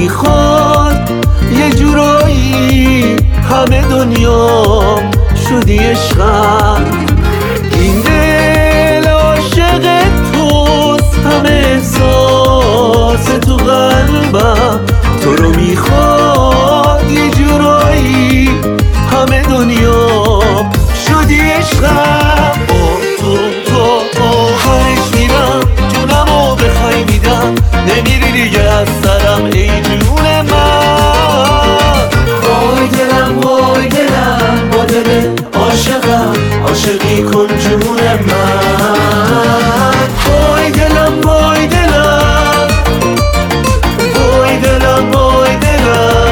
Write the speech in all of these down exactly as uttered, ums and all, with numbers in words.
میخواد یه جورایی همه دنیا شدی عشقم. این دل عاشق توست، همه احساس تو قلبم تو رو میخواد یه جورایی همه دنیا شدی عشقم. با تو تا آخرش میرم، جونمو بخوای میدم، نمیری دیگه از سرم ای جون من. وای دلم وای دلم با دل عاشقم، عاشقی کن جون من. وای دلم وای دلم وای دلم وای دلم.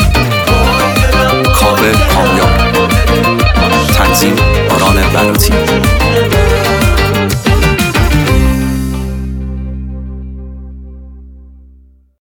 کاوه کامیاب، تنظیم باران بلاتی.